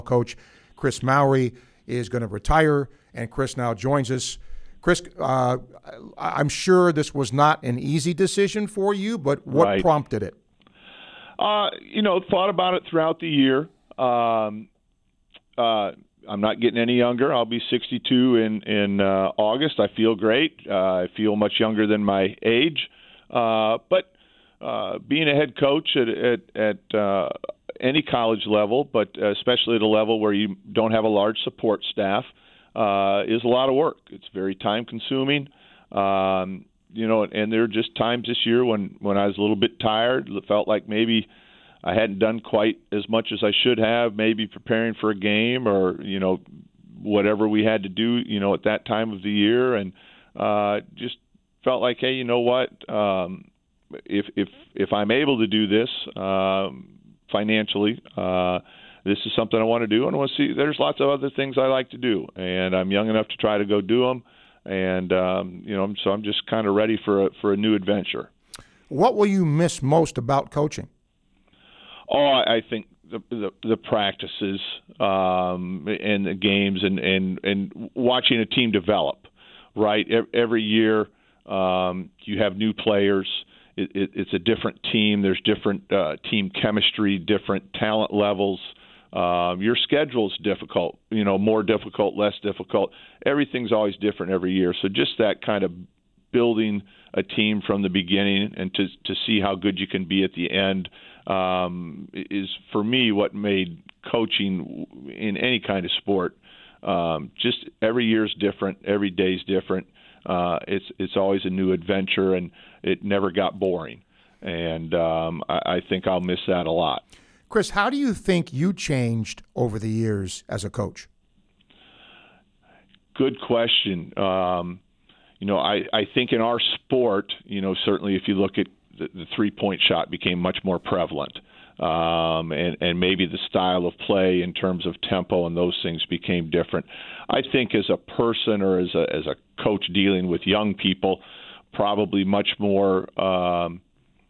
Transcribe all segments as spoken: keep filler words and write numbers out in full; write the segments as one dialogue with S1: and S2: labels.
S1: coach Chris Mowry is going to retire, and Chris now joins us. Chris, uh, I'm sure this was not an easy decision for you, but what
S2: right.
S1: prompted it?
S2: Uh, you know, thought about it throughout the year. Um, uh, I'm not getting any younger. I'll be sixty-two in in uh, August. I feel great. Uh, I feel much younger than my age. Uh, but uh, being a head coach at at, at uh, any college level, but especially at a level where you don't have a large support staff, uh, is a lot of work. It's very time consuming. Um, you know, and there are just times this year when, when I was a little bit tired, felt like maybe I hadn't done quite as much as I should have, maybe preparing for a game or, you know, whatever we had to do, you know, at that time of the year. And uh, just felt like, hey, you know what, um, if, if, if I'm able to do this um, financially, uh, this is something I want to do. And I want to see, there's lots of other things I like to do. And I'm young enough to try to go do them. And, um, you know, so I'm just kind of ready for a, for a new adventure.
S1: What will you miss most about coaching?
S2: Oh, I think the the, the practices um, and the games and, and, and watching a team develop, right? Every year um, you have new players. It, it, it's a different team. There's different uh, team chemistry, different talent levels. Um, your schedule's difficult, you know, more difficult, less difficult. Everything's always different every year. So just that kind of building a team from the beginning and to to see how good you can be at the end um, is, for me, what made coaching in any kind of sport. Um, just every year's different, every day's different. Uh, it's it's always a new adventure, and it never got boring. And um, I, I think I'll miss that a lot.
S1: Chris, how do you think you changed over the years as a coach?
S2: Good question. Um, you know, I, I think in our sport, you know, certainly if you look at the, the three-point shot became much more prevalent. Um, and, and maybe the style of play in terms of tempo and those things became different. I think as a person or as a, as a coach dealing with young people, probably much more um,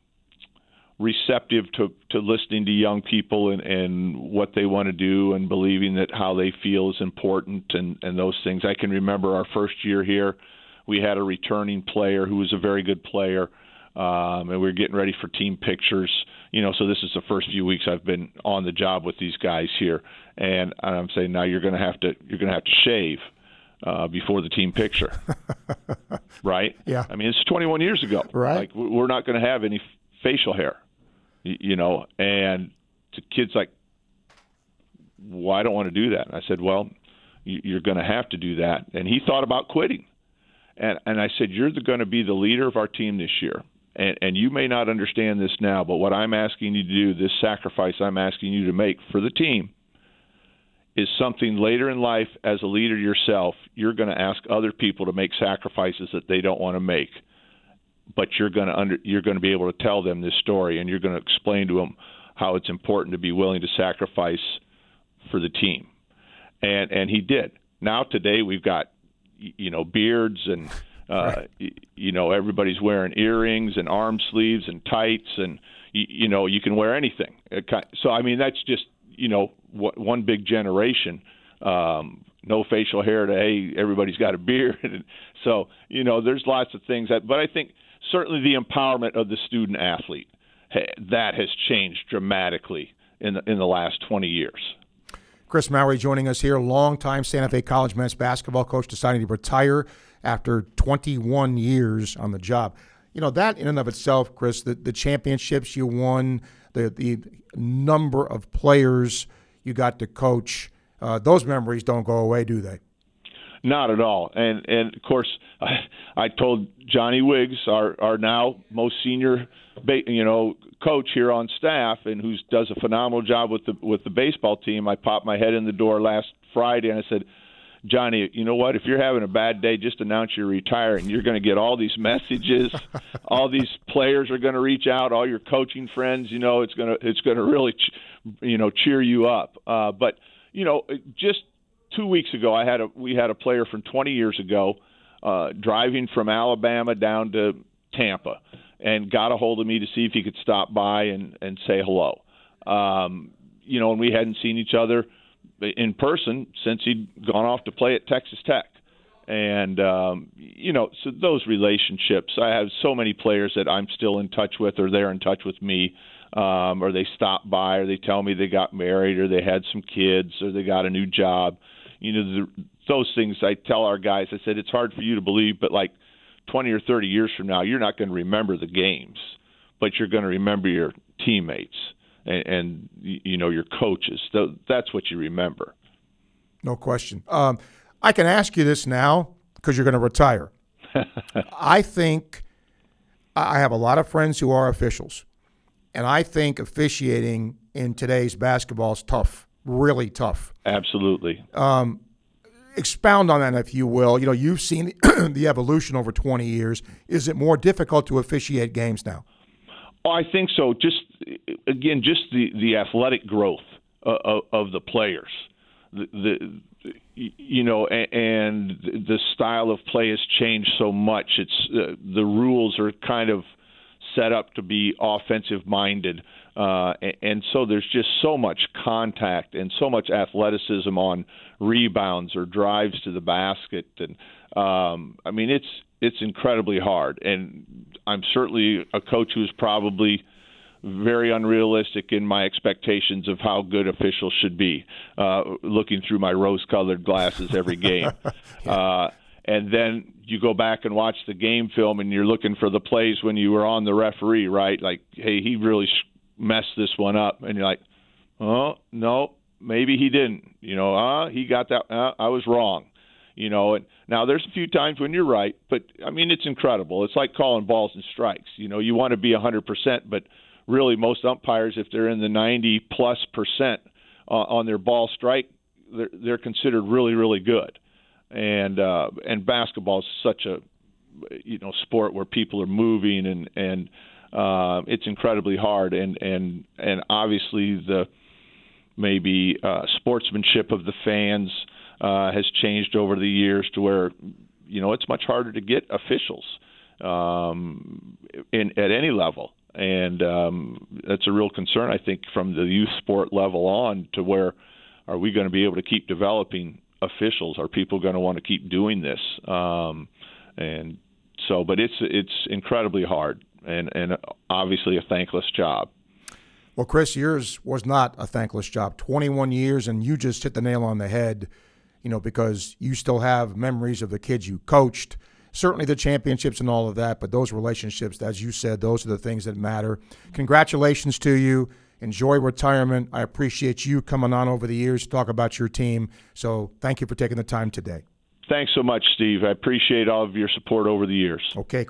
S2: receptive to, to listening to young people and, and what they want to do and believing that how they feel is important and, and those things. I can remember our first year here, we had a returning player who was a very good player, um, and we were getting ready for team pictures. You know, so this is the first few weeks I've been on the job with these guys here, and I'm saying now you're going to have to you're going to have to shave uh, before the team picture, right?
S1: Yeah.
S2: I mean, it's twenty-one years ago.
S1: Right.
S2: Like we're not going to have any facial hair, you know. And the kid's like, "Well, I don't want to do that." And I said, "Well, you're going to have to do that." And he thought about quitting, and and I said, "You're going to be the leader of our team this year." And, and you may not understand this now, but what I'm asking you to do, this sacrifice I'm asking you to make for the team, is something later in life as a leader yourself, you're going to ask other people to make sacrifices that they don't want to make. But you're going to under, you're going to be able to tell them this story, and you're going to explain to them how it's important to be willing to sacrifice for the team. And and he did. Now today we've got, you know, beards and Uh, right. You know, everybody's wearing earrings and arm sleeves and tights, and you, you know, you can wear anything. So, I mean, that's just, you know, one big generation. Um, no facial hair to, hey, everybody's got a beard. So, you know, there's lots of things that, but I think certainly the empowerment of the student athlete, that has changed dramatically in the, in the last twenty years.
S1: Chris Mowry joining us here, longtime Santa Fe College men's basketball coach, deciding to retire after twenty-one years on the job. You know, that in and of itself, Chris, the, the championships you won, the the number of players you got to coach, uh, those memories don't go away, do they?
S2: Not at all. And, and of course, I, I told Johnny Wiggs, our, our now most senior you know, coach here on staff and who does a phenomenal job with the with the baseball team, I popped my head in the door last Friday and I said, Johnny, you know what? If you're having a bad day, just announce you're retiring. You're going to get all these messages. All these players are going to reach out. All your coaching friends, you know, it's going to it's going to really, ch- you know, cheer you up. Uh, but you know, just two weeks ago, I had a we had a player from twenty years ago uh, driving from Alabama down to Tampa, and got a hold of me to see if he could stop by and and say hello. Um, you know, and we hadn't seen each other in person since he'd gone off to play at Texas Tech. And, um, you know, so those relationships, I have so many players that I'm still in touch with, or they're in touch with me, um, or they stop by, or they tell me they got married, or they had some kids, or they got a new job. You know, the, those things I tell our guys, I said, it's hard for you to believe, but like twenty or thirty years from now, you're not going to remember the games, but you're going to remember your teammates and, and, you know, your coaches. So that's what you remember.
S1: No question. Um, I can ask you this now because you're going to retire. I think I have a lot of friends who are officials, and I think officiating in today's basketball is tough, really tough.
S2: Absolutely.
S1: Um, expound on that, if you will. You know, you've seen the evolution over twenty years. Is it more difficult to officiate games now?
S2: Oh, I think so. Just again, just the, the athletic growth uh, of, of the players. The, the you know, and the style of play has changed so much. It's uh, the rules are kind of set up to be offensive minded, uh, and, and so there's just so much contact and so much athleticism on rebounds or drives to the basket, and um, I mean it's it's incredibly hard. And I'm certainly a coach who's probably very unrealistic in my expectations of how good officials should be, uh, looking through my rose-colored glasses every game. yeah. uh, and then you go back and watch the game film, and you're looking for the plays when you were on the referee, right? Like, hey, he really messed this one up. And you're like, oh, no, maybe he didn't. You know, uh, he got that. Uh, I was wrong. You know, and now there's a few times when you're right, but, I mean, it's incredible. It's like calling balls and strikes. You know, you want to be one hundred percent, but really most umpires, if they're in the ninety plus percent uh, on their ball strike, they're, they're considered really, really good. And uh, and basketball is such a you know sport where people are moving, and and uh, it's incredibly hard. And and and obviously the maybe uh, sportsmanship of the fans uh, has changed over the years to where you know it's much harder to get officials um, in at any level. And um, that's a real concern, I think, from the youth sport level on to where are we going to be able to keep developing officials? Are people going to want to keep doing this? Um, and so, but it's it's incredibly hard and, and obviously a thankless job.
S1: Well, Chris, yours was not a thankless job. twenty-one years, and you just hit the nail on the head, you know, because you still have memories of the kids you coached. Certainly the championships and all of that, but those relationships, as you said, those are the things that matter. Congratulations to you. Enjoy retirement. I appreciate you coming on over the years to talk about your team. So thank you for taking the time today.
S2: Thanks so much, Steve. I appreciate all of your support over the years.
S1: Okay.